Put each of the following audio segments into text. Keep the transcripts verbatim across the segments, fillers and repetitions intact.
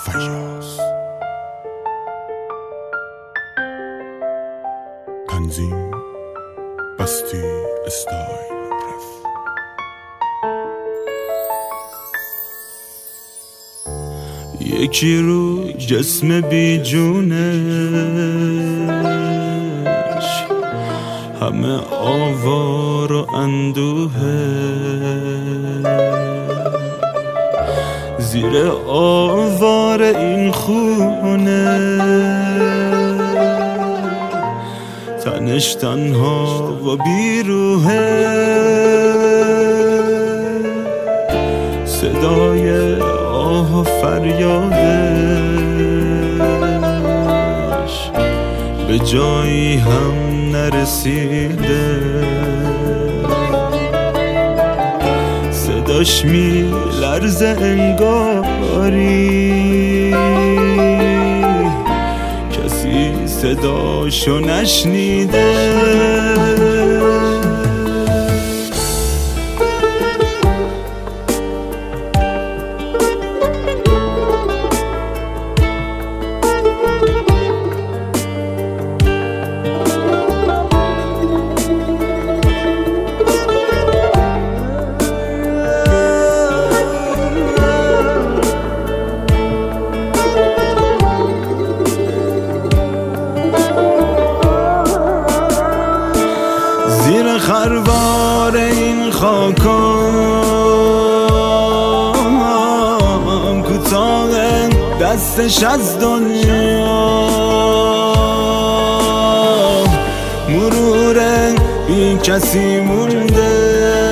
فیاض. تنظیم بستی استایل رف. یکی رو جسم بی جونش همه آوار و اندوهه، زیر آوار این خونه تنش تنها و بیروهه. صدای آه و فریادش به جایی هم نرسیده، صداش می لرزه انگاری کسی صداشو نشنیده. زیر خروار این خاکام کوتاه دستش از دنیا، مرور بی کسی مونده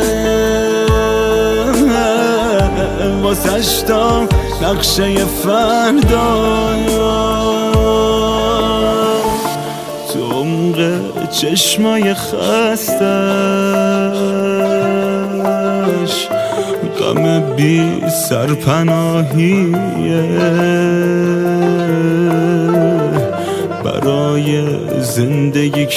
واسش تا نقشه فردا. تو عمق چشمای خستش غم بی سرپناهیه، برای زندگی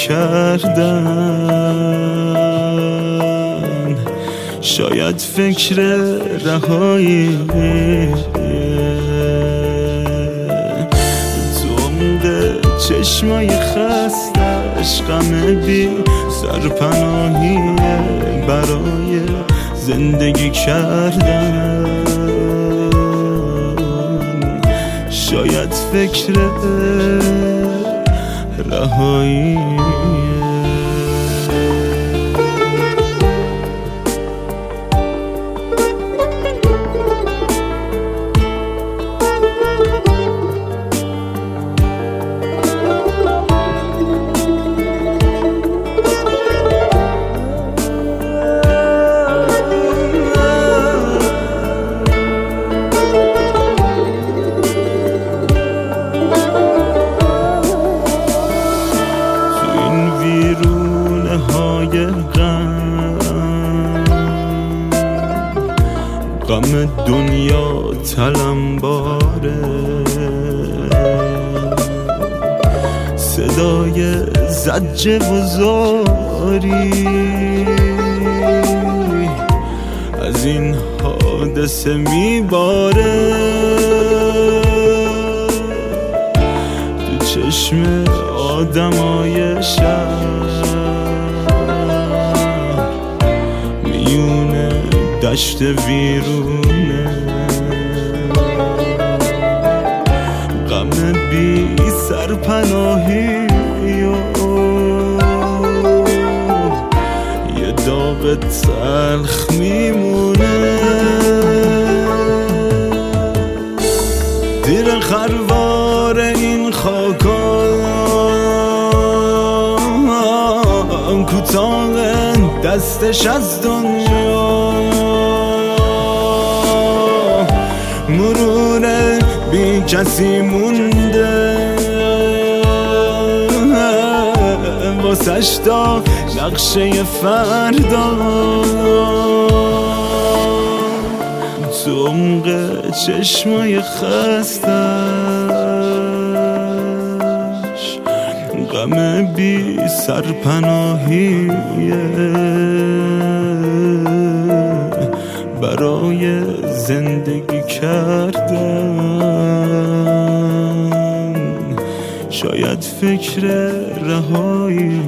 کردن شاید فکر رهایی. تو عمق چشمای خستش غم بی سرپناهیه، برای زندگی کردن شاید فکر رهایی. ویرونه های غم غم دنیا تلمباره، صدای زجر و زاری از این حادثه میباره. تو چشم آدمای شهر میونه دشت ویرونه، غم بی سرپناهی یه داغ تلخ میمونه. زیر خروار این خاکام کوتاه دستش از دنیا، مرور بی کسی مونده واسش تا نقشه فردا. تو عمق چشمای خستش غم بی سرپناهیه، برای برای زندگی کردن. شاید فکر رهایی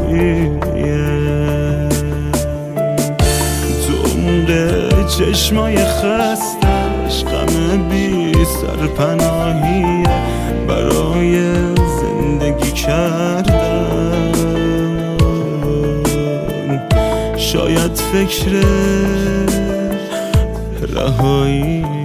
تو عمق چشمای خستش، غم بی سرپناهی برای زندگی کردن. شاید فکر رهایی